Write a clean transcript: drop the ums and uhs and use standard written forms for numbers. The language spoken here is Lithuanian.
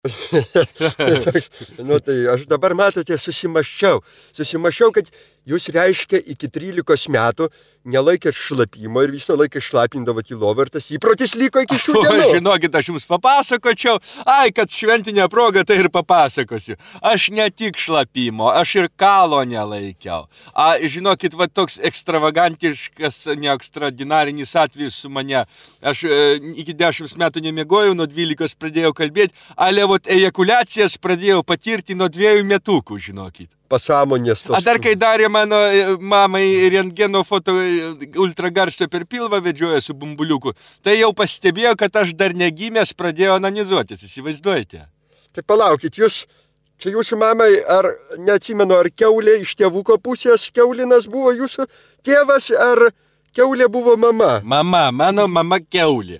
Nu, tai aš dabar, matote, susimaščiau, kad jūs reiškia iki 13 metų nelaikėt šlapimo ir visą laiką šlapindavot į lovą ir tas įprotis liko iki šių dienų. Žinokit, aš jums papasakočiau, kad šventinė proga tai ir papasakosiu. Aš ne tik šlapimo, aš ir kalo nelaikiau. Žinokit, va toks ekstravagantiškas, neekstraordinarinis atvejis su mane. Aš iki 10 metų nemiegojau, nuo 12 pradėjau kalbėti, ale vot ejakuliacijas pradėjau patirti nuo 2 metukų, žinokit. Pasąmonės tos. Dar kai darė mano mamai rentgeno foto ultragarso per pilvą vedžioja su bumbuliuku, tai jau pastebėjo, kad aš dar negimęs pradėjau analizuotis, įsivaizduojate? Tai palaukit, čia jūsų mamai, ar neatsimenu, ar kiaulė iš tėvuko pusės kiaulinas buvo jūsų tėvas, ar kiaulė buvo mama? Mano mama kiaulė.